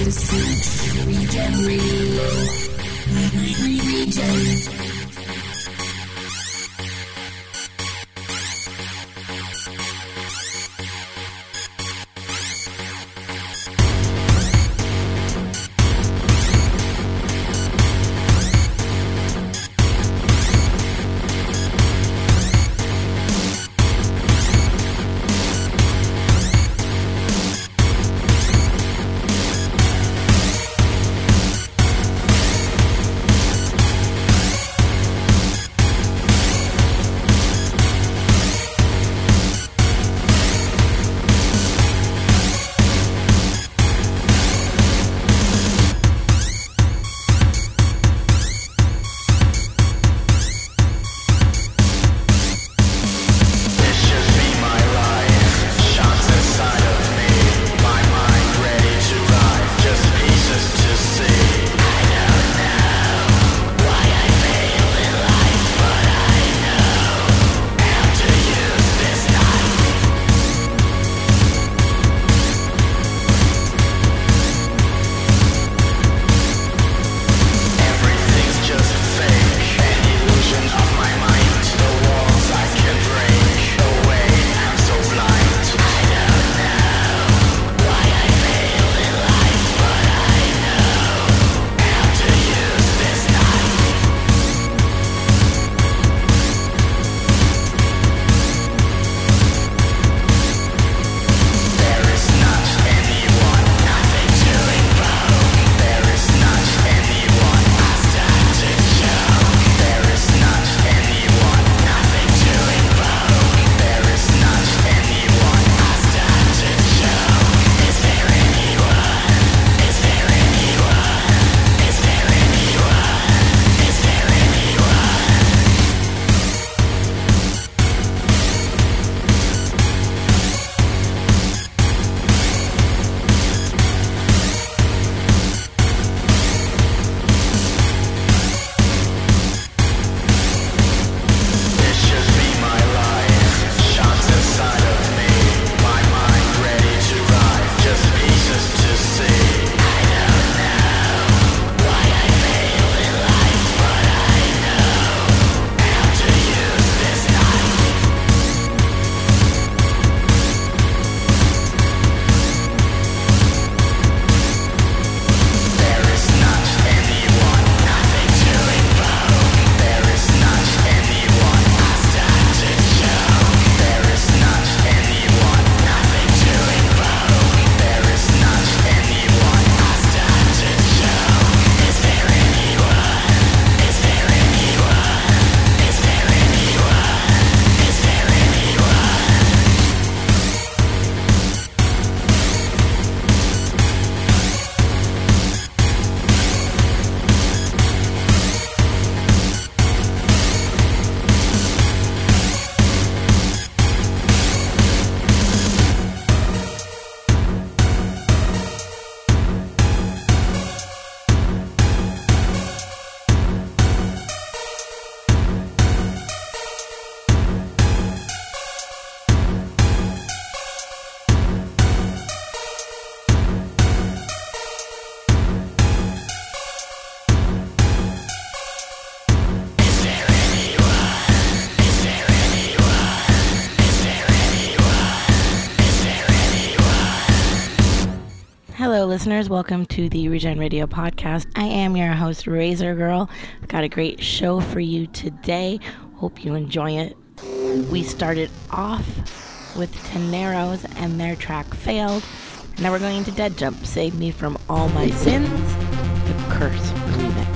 Hello, listeners. Welcome to the Regen Radio podcast. I am your host, Razor Girl. I've got a great show for you today. Hope you enjoy it. We started off with Teneros and their track Failed. Now we're going into Dead Jump, Save Me From All My Sins, the Curse remix.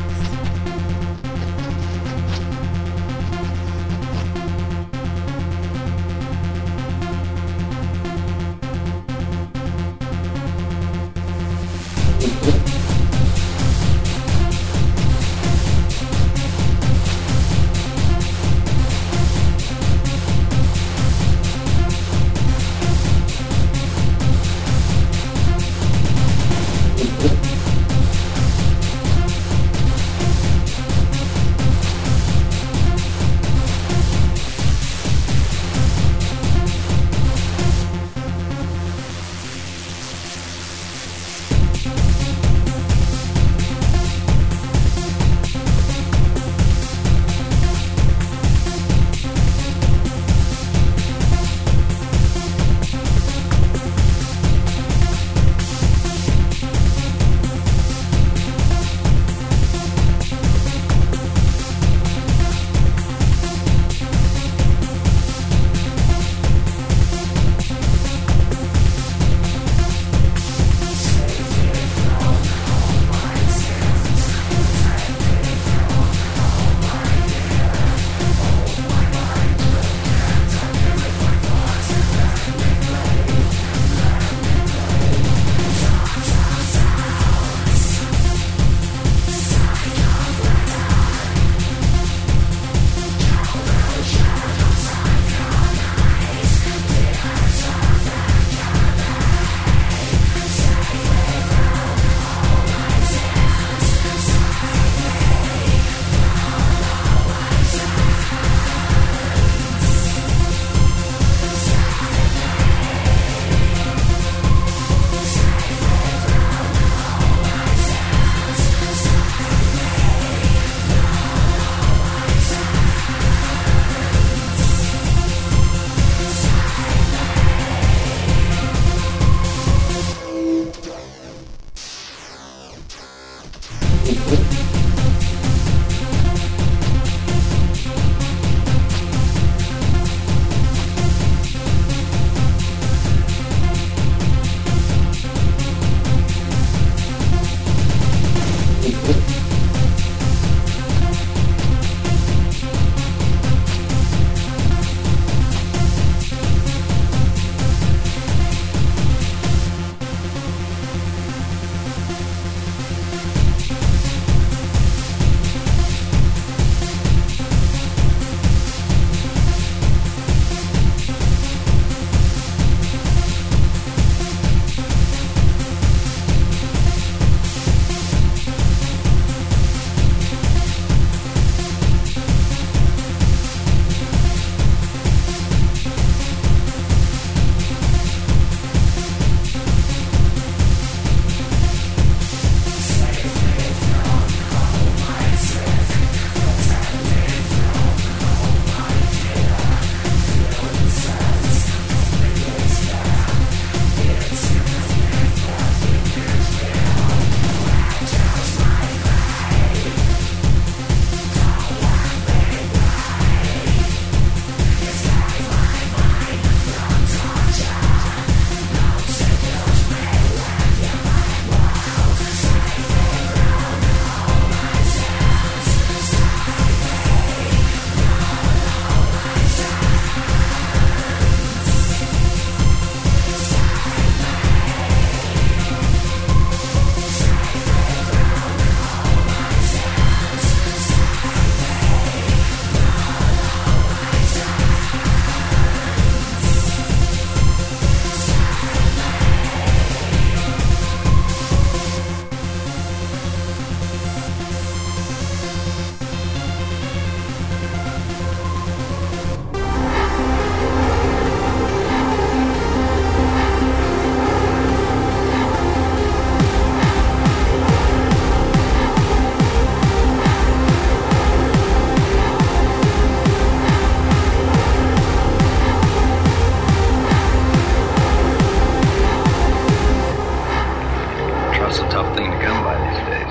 Trust's a tough thing to come by these days.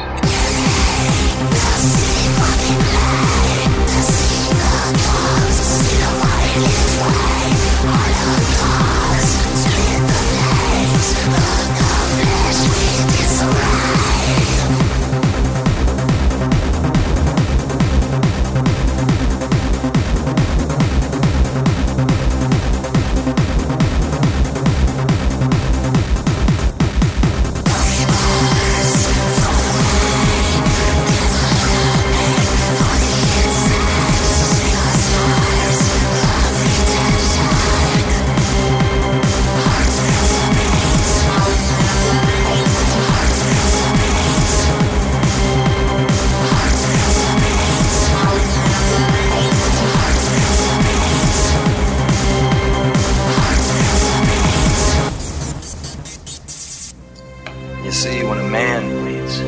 You see, when a man bleeds,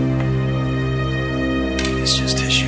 it's just tissue.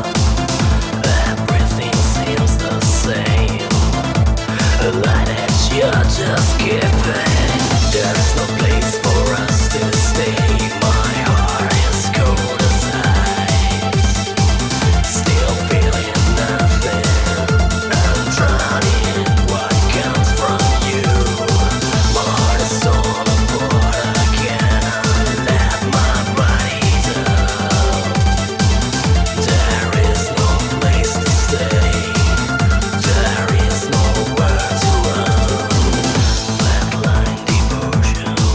The light at you. You're just giving. There's no place for us to stay. My heart is cold as ice. Still feeling nothing. I'm drowning in what comes from you. My heart is torn apart. I cannot let my body down. There is no place to stay. There is nowhere to run. Flatline devotion.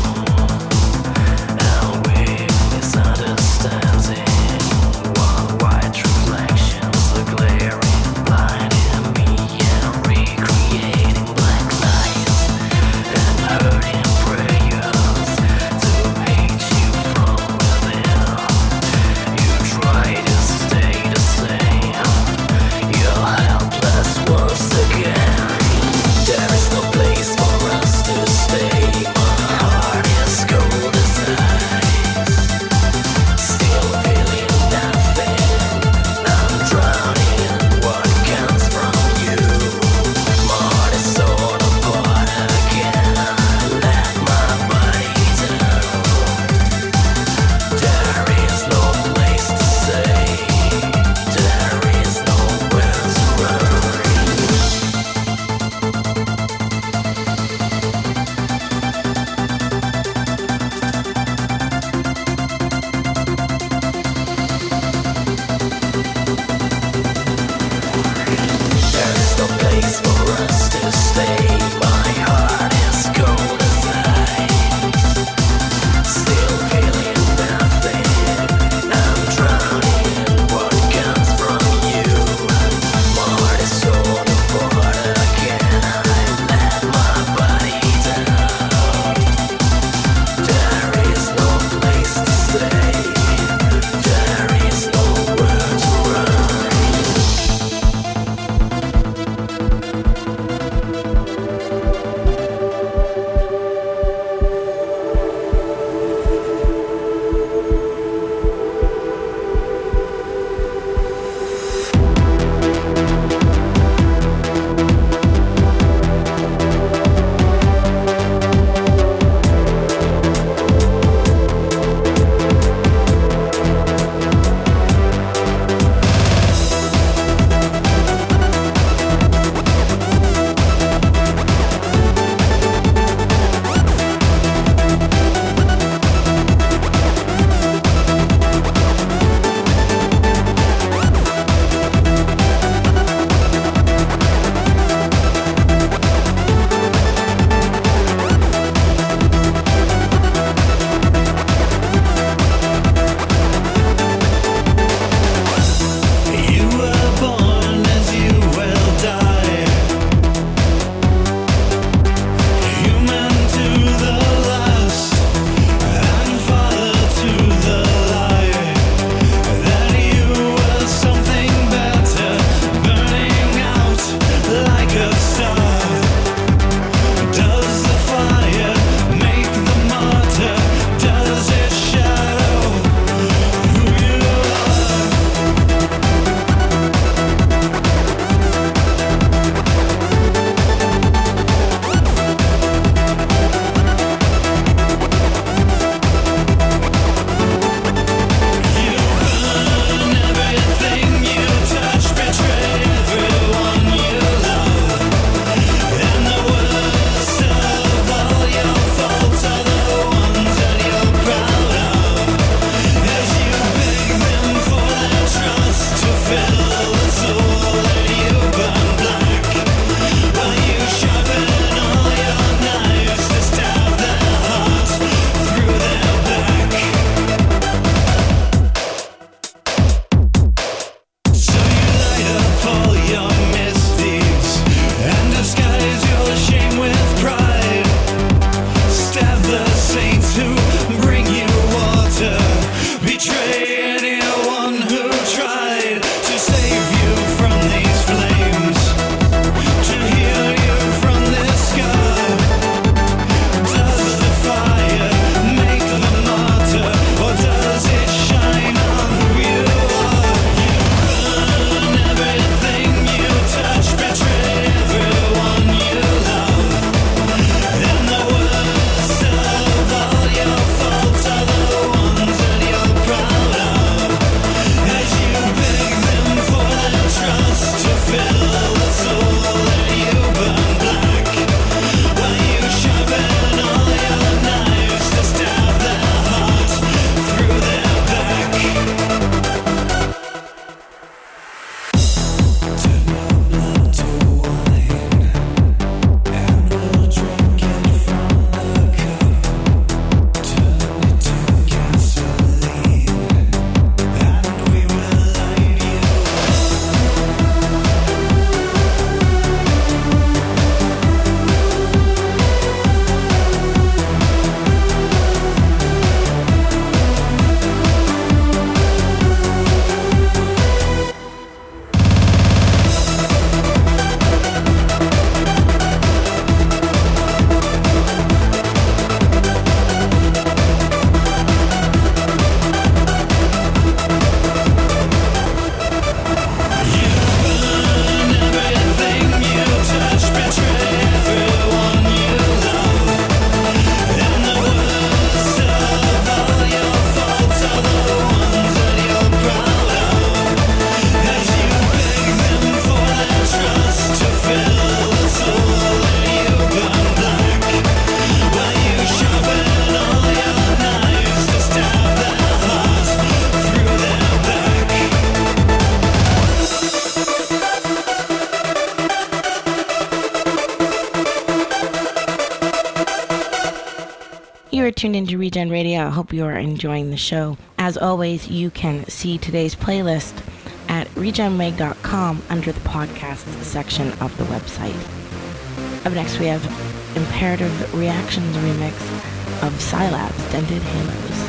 You are tuned into Regen Radio. I hope you are enjoying the show. As always, you can see today's playlist at regenmag.com under the podcast section of the website. Up next, we have Imperative Reactions remix of Scilab's Dented Halos.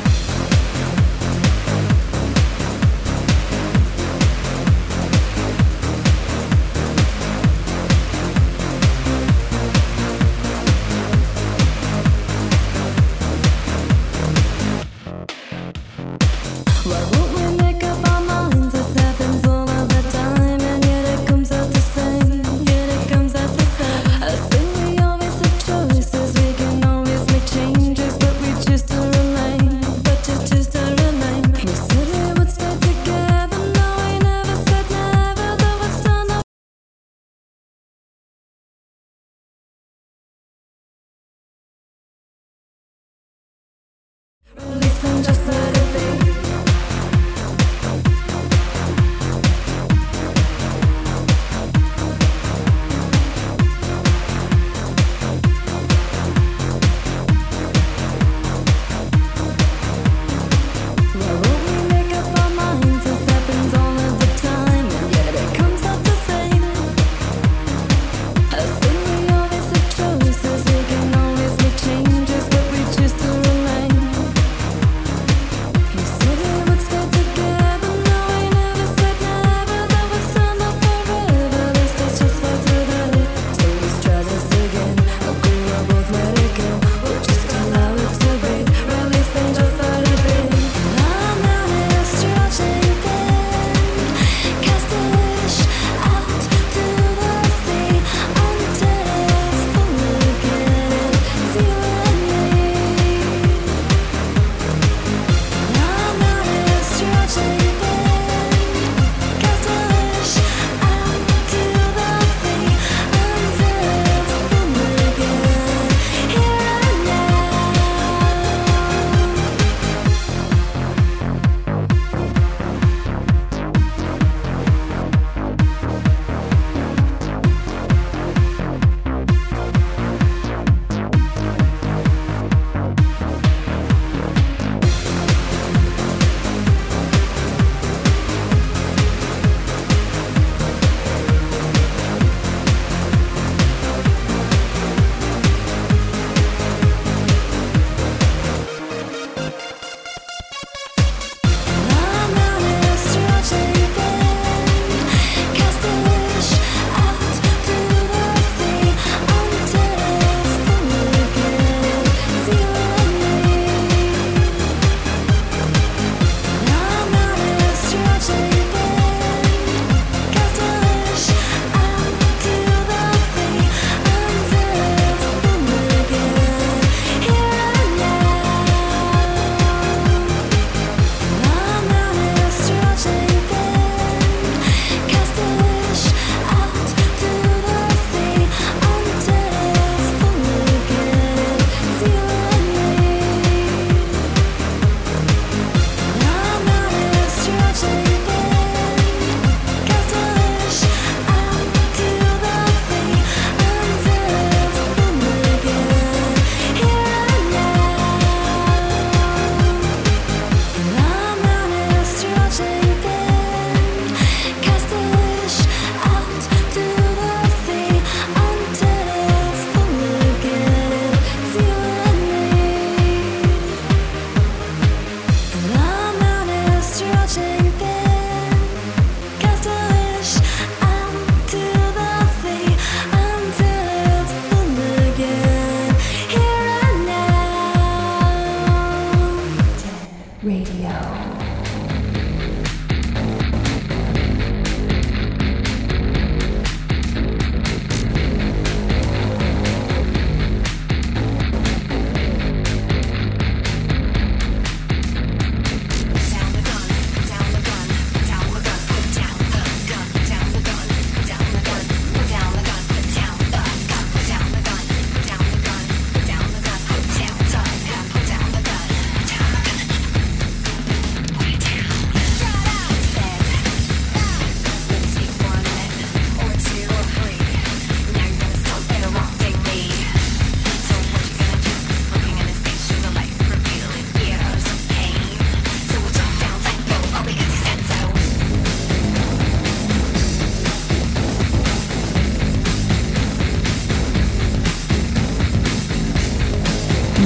Changes, but we choose to remain.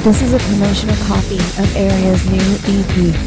This is a promotional copy of Area's new EP.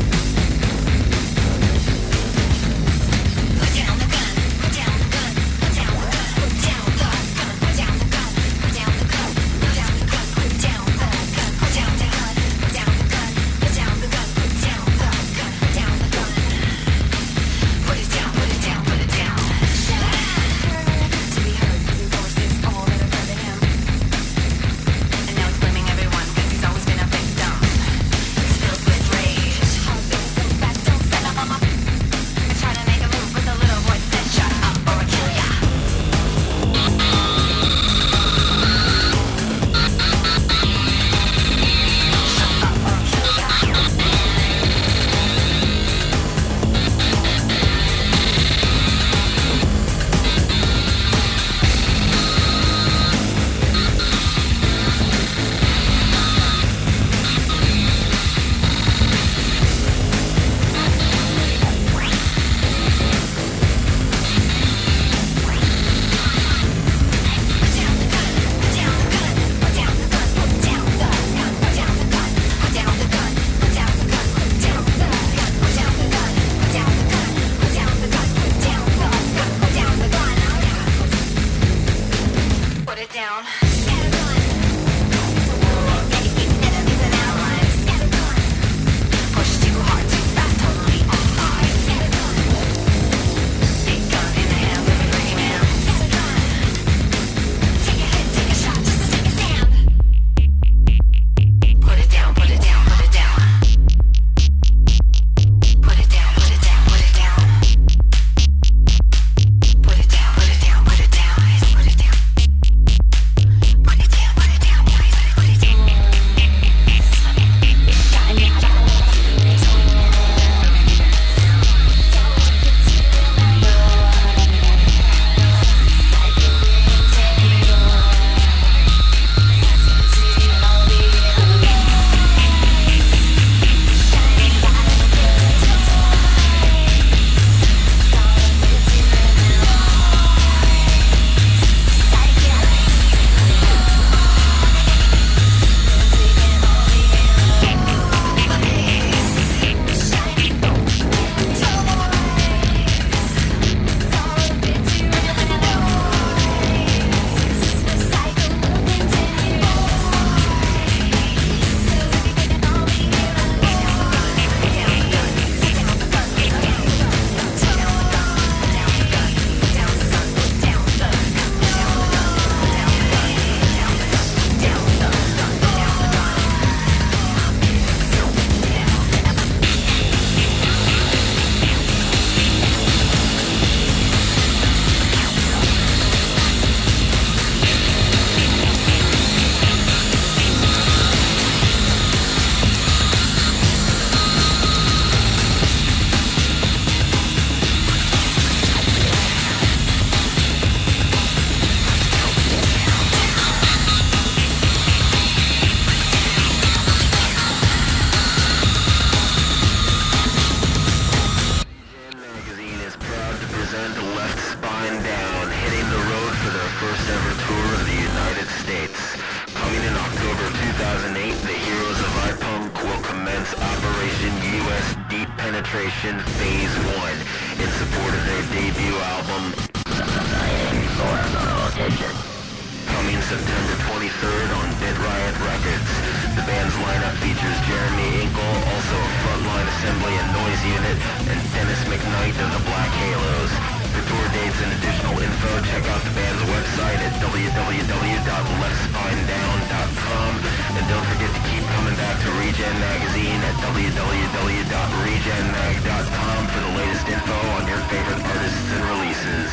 Penetration Phase 1 in support of their debut album coming September 23rd on Bit Riot Records. The band's lineup features Jeremy Inkle, also of Frontline Assembly and Noise Unit, and Dennis McKnight of the Black Halos. For tour dates and additional info, check out the band's website at www.letspinedown.com, and don't forget to keep coming back to Regen Magazine at www.regenmag.com for the latest info on your favorite artists and releases.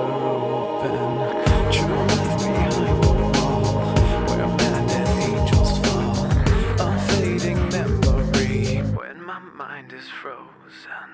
open. True life behind the wall, where man and angels fall. A fading memory when my mind is frozen.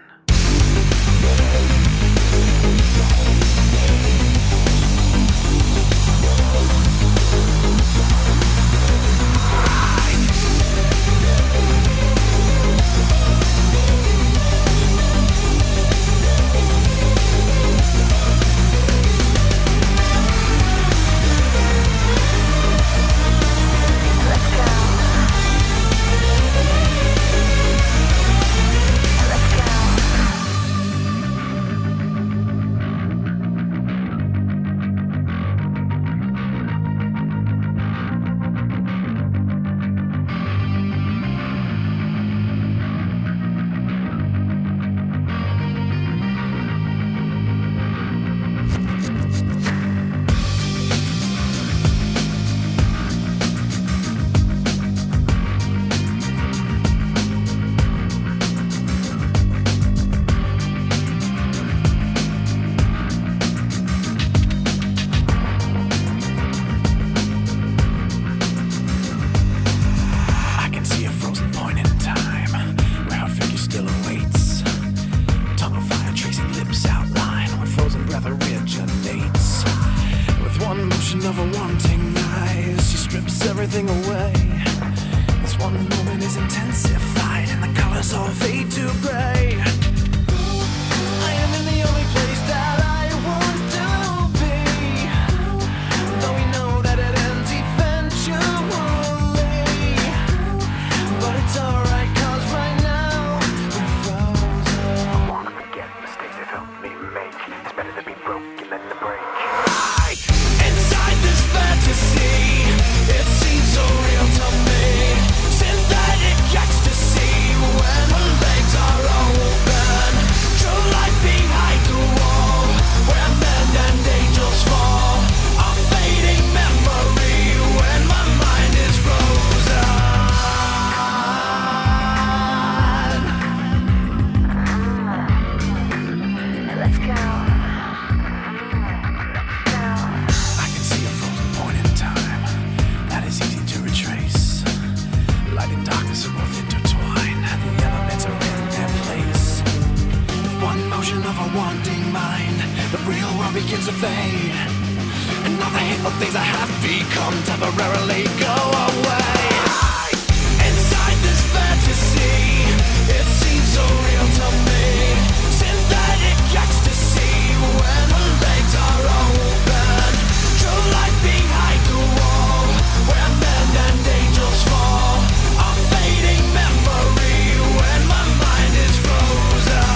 Of a wanting eyes, she strips everything away. This one moment is intensified, and the colors all fade to gray. I am in the only place that I want to be, though we know that it ends eventually. But it's alright, 'cause right now we're frozen. I wanna forget mistakes that helped me make. It's better to be broken than to break. This fantasy, it seems so real to me. Synthetic ecstasy when my legs are open. True life behind the wall, where men and angels fall. A fading memory when my mind is frozen. Let's go. Of a wanting mind, the real world begins to fade, and all the hateful things I have become temporarily go away. Inside this fantasy, it seems so real to me. Synthetic ecstasy when my legs are open. True life behind the wall, where men and angels fall. A fading memory when my mind is frozen.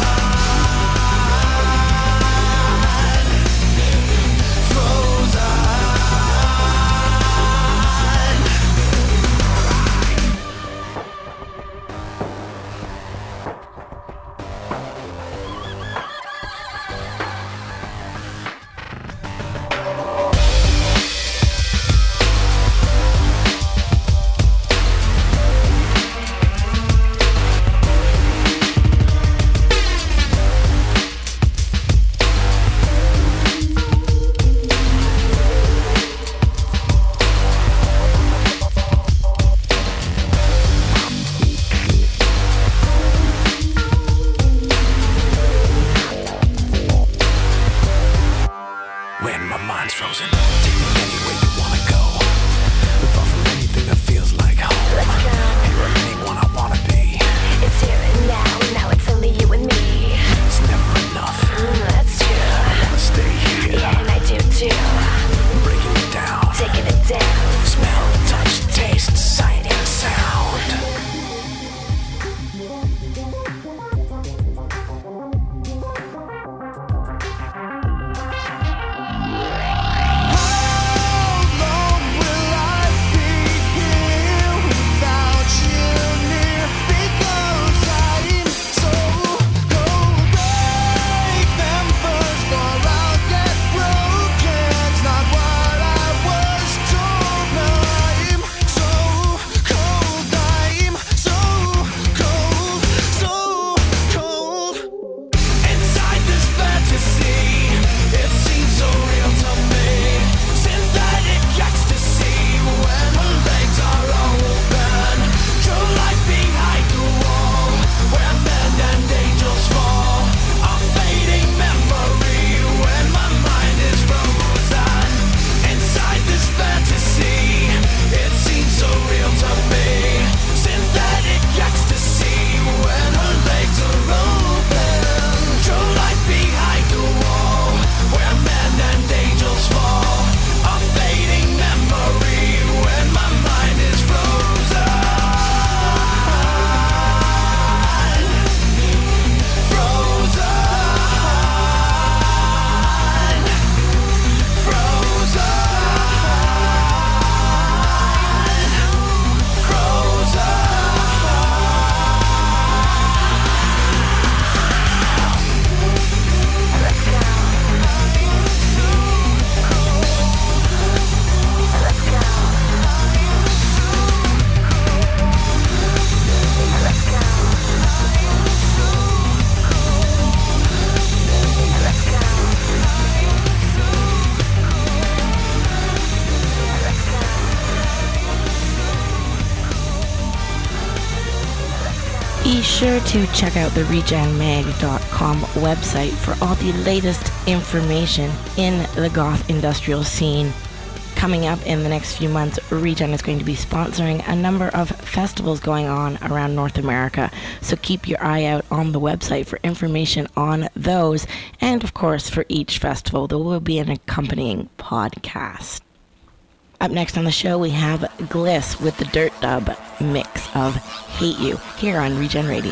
Be sure to check out the regenmag.com website for all the latest information in the goth industrial scene. Coming up in the next few months, Regen is going to be sponsoring a number of festivals going on around North America, so keep your eye out on the website for information on those, and of course for each festival there will be an accompanying podcast. Up next on the show we have Gliss with the Dirt Dub mix of Hate You here on Regen Radio.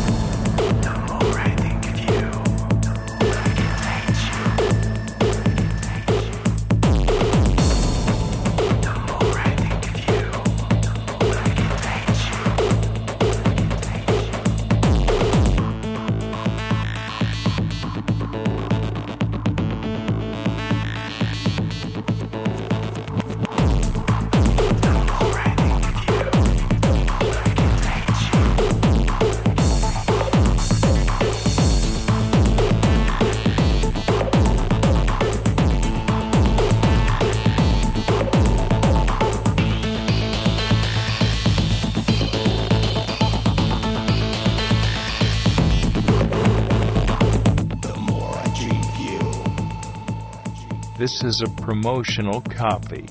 This is a promotional copy.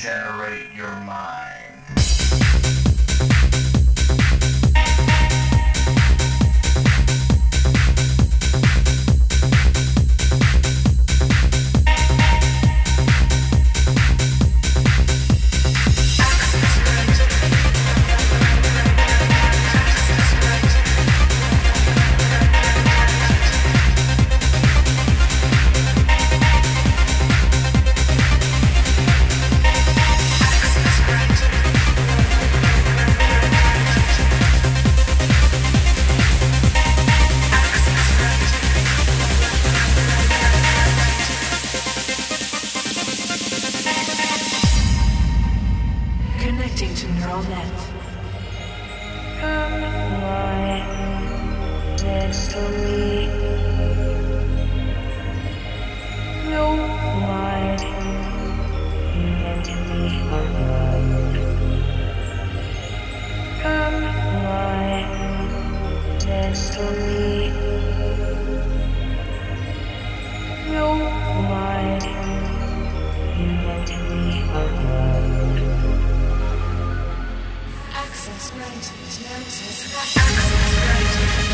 regenerate your mind. Connecting to neural net. Come lie next to me. No light, you meant to be alone. Come lie next to me. No light, you meant to be alone. Access granted. Notice. Access granted.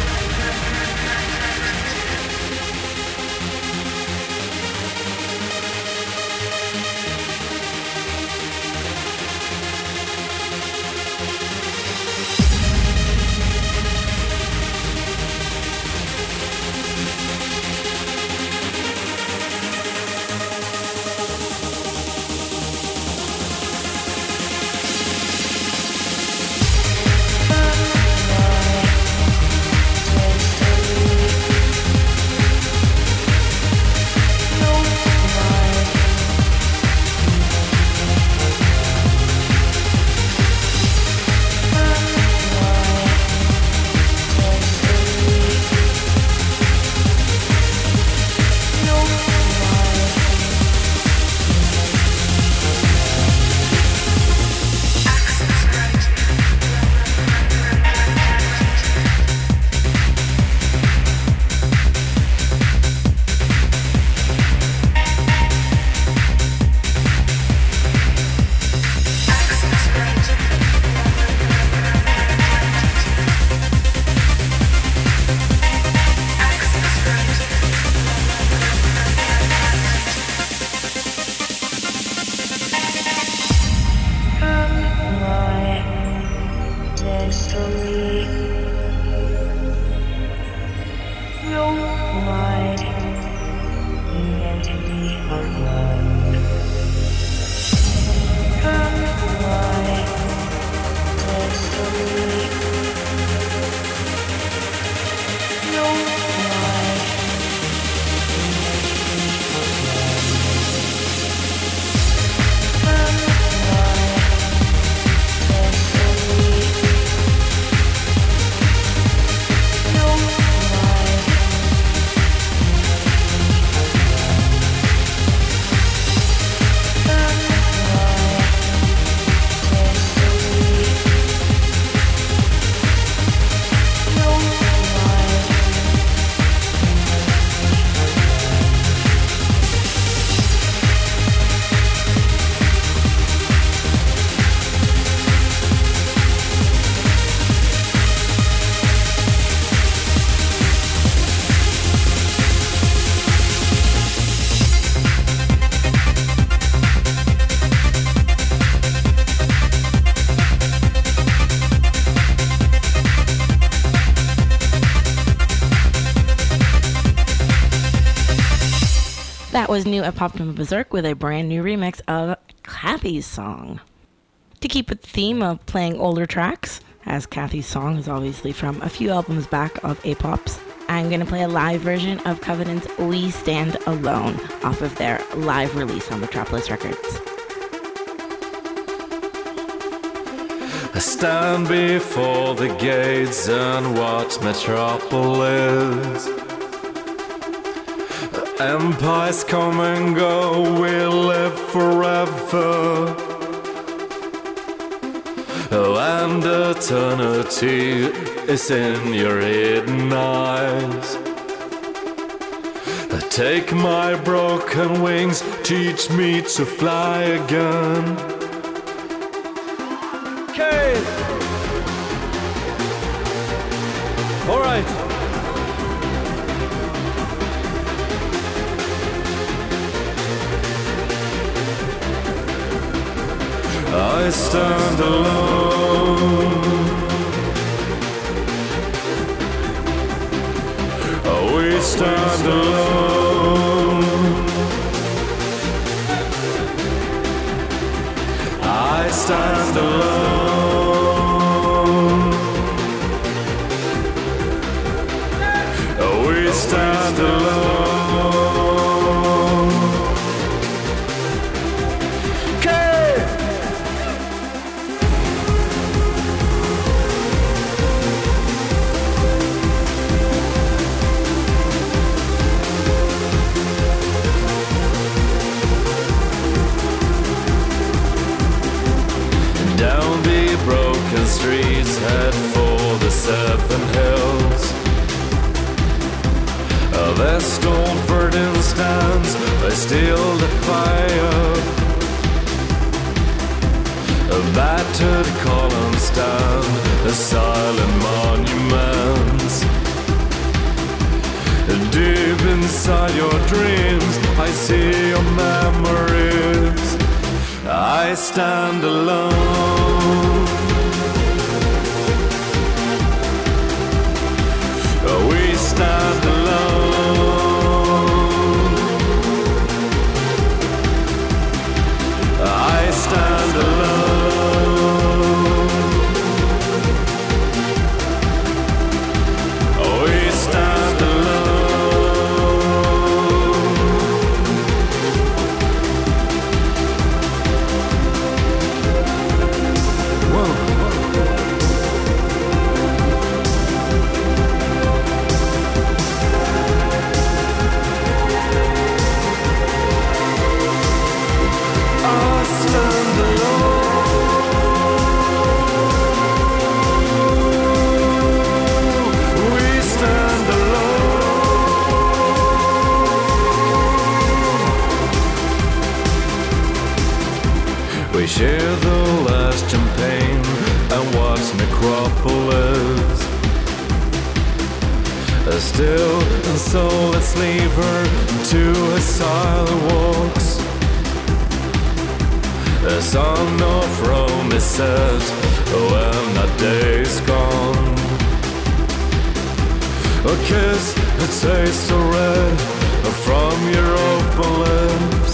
That was new at Popcorn Berserk with a brand new remix of Kathy's song. To keep with the theme of playing older tracks, as Kathy's song is obviously from a few albums back of A-Pops, I'm going to play a live version of Covenant's We Stand Alone off of their live release on Metropolis Records. I stand before the gates and watch Metropolis. Empires come and go, we live forever. And eternity is in your hidden eyes. Take my broken wings, teach me to fly again. Okay. All right. I stand alone. We stand alone. I stand alone. We stand alone. Down the broken streets, head for the 7 hills. Their stone burden stands, I still the fire. A battered column stand, a silent monument. Deep inside your dreams, I see your memories. I stand alone. We stand alone. I stand alone. We stand We share the last champagne and watch necropolis. Still and soul let's leave her to her silent walks. The sun of Rome is set when that day's gone. A kiss, a taste of red from your open lips.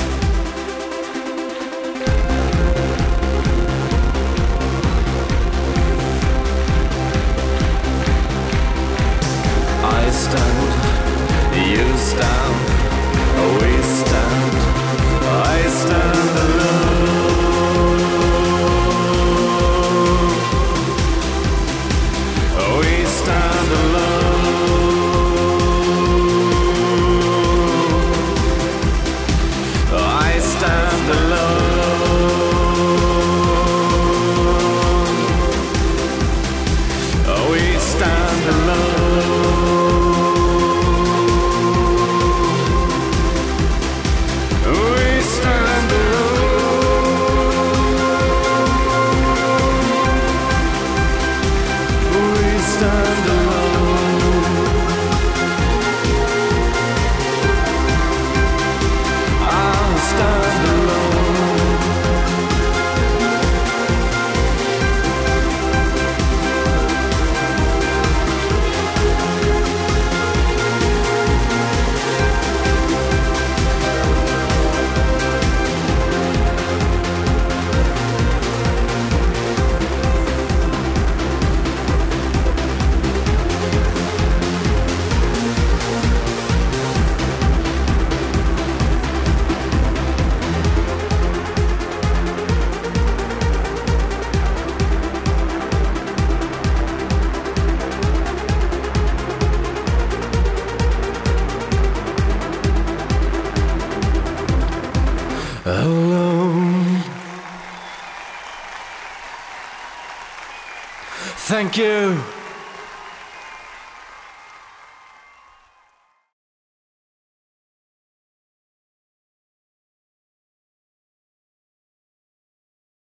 I stand, you stand, we stand, I stand alone. We stand alone. I stand alone. We stand alone. Alone. Thank you.